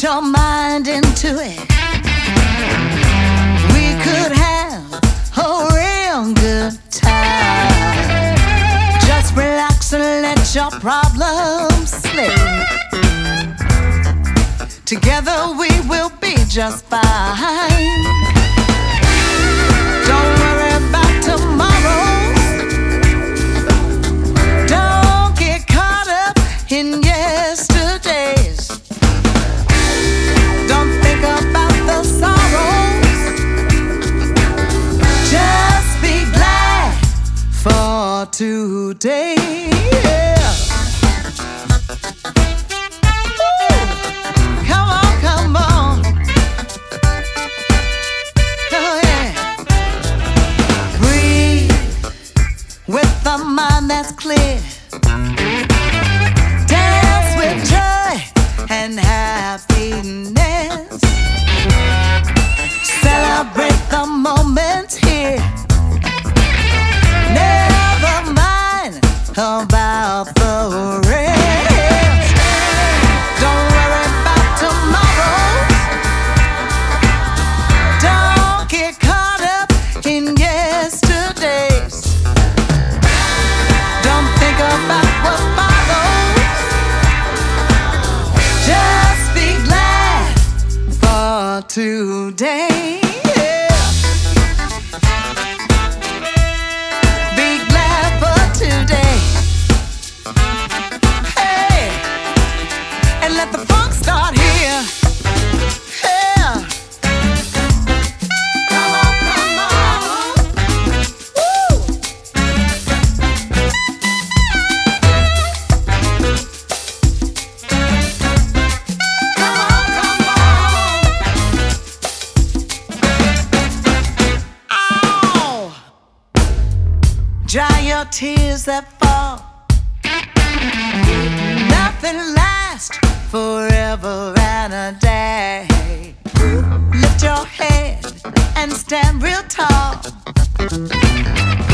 your mind into it. We could have a real good time. Just relax and let your problems slip. Together we will be just fine. Don't worry about tomorrow. Don't get caught up in yesterdays. Don't think about the sorrows. Just be glad for today. Yeah. Come on, come on. Oh yeah. Breathe with a mind that's clear. Dance with joy and happiness. Celebrate the moment here. Never mind about the rest. Don't worry about tomorrow. Don't get caught up in yesterdays. Don't think about what follows. Just be glad for today. Yeah. Be glad for today. Hey, and let the funk start here. Yeah. Come on, come on. Woo. Come on, come on. Ow. Dry your tears that fall. Nothing lasts forever and a day. Lift your head and stand real tall.